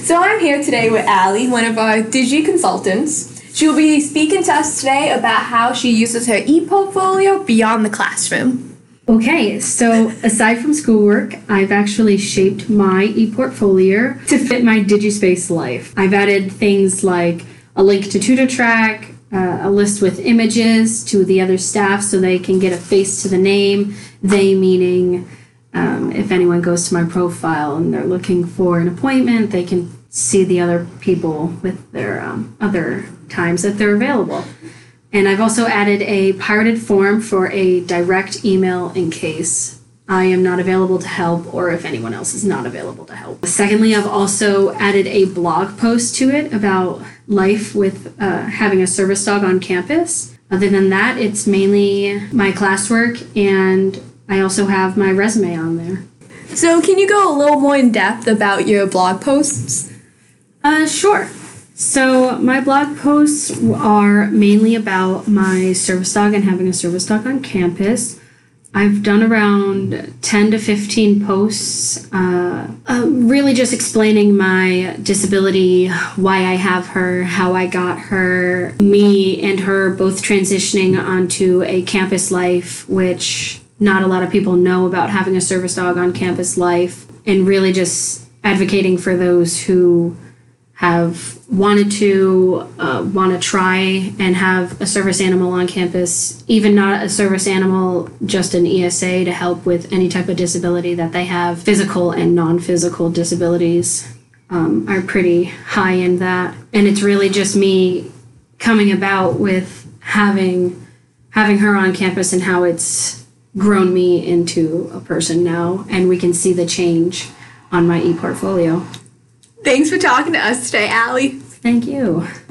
So I'm here today with Allie, one of our Digi consultants. She will be speaking to us today about how she uses her e-portfolio beyond the classroom. Okay, so aside from schoolwork, I've actually shaped my e-portfolio to fit my DigiSpace life. I've added things like a link to TutorTrack, a list with images to the other staff so they can get a face to the name, they meaning if anyone goes to my profile and they're looking for an appointment, they can see the other people with their other times that they're available. And I've also added a pirated form for a direct email in case I am not available to help or if anyone else is not available to help. Secondly, I've also added a blog post to it about life with having a service dog on campus. Other than that, it's mainly my classwork, and I also have my resume on there. So can you go a little more in depth about your blog posts? Sure. So my blog posts are mainly about my service dog and having a service dog on campus. I've done around 10 to 15 posts, really just explaining my disability, why I have her, how I got her, me and her both transitioning onto a campus life, which not a lot of people know about having a service dog on campus life, and really just advocating for those who have wanted to try and have a service animal on campus, even not a service animal, just an ESA to help with any type of disability that they have. Physical and non-physical disabilities are pretty high in that. And it's really just me coming about with having her on campus and how it's grown me into a person now. And we can see the change on my e-portfolio. Thanks for talking to us today, Allie. Thank you.